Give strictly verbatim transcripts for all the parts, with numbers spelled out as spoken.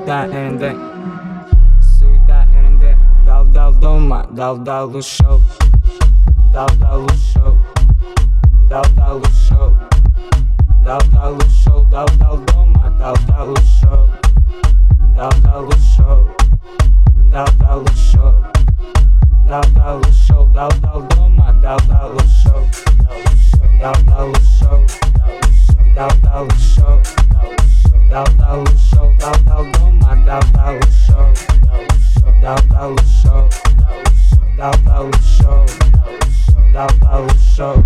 суета РНД, суета РНД. Дал-дал дома, дал-дал ушел, дал-дал ушел, дал-дал ушел, дал-дал ушел, дал-дал дома, дал-дал ушел, дал-дал ушел, дал-дал ушел, дал-дал ушел, дал-дал дома, дал-дал ушел, дал-дал ушел, дал-дал ушел, дал-дал ушел, дал-дал дома, дал-дал ушел, дал-дал ушел, дал-дал ушел, дал-дал ушел.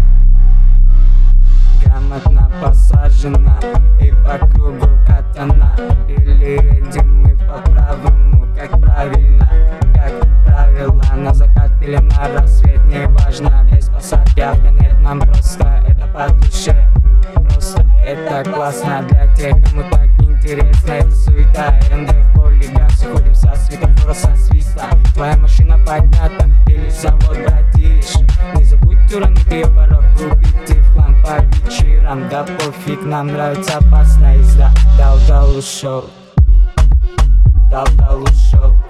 Грамотно посажена и по кругу катана. Или едем мы по правому, как правильно, как правило. На закат или на рассвет, не важно. Без посадки авто нет, нам просто это по душе. Просто это классно для тех, кому так интересно. Это суета РНД в полигах, все ходим со светофора, со свиста. Твоя машина поднята или завод, братиш. Не забудь уронить ее порог, купите флан по вечерам. Да пофиг, нам нравится опасная езда. Дал-дал ушел, дал-дал ушел,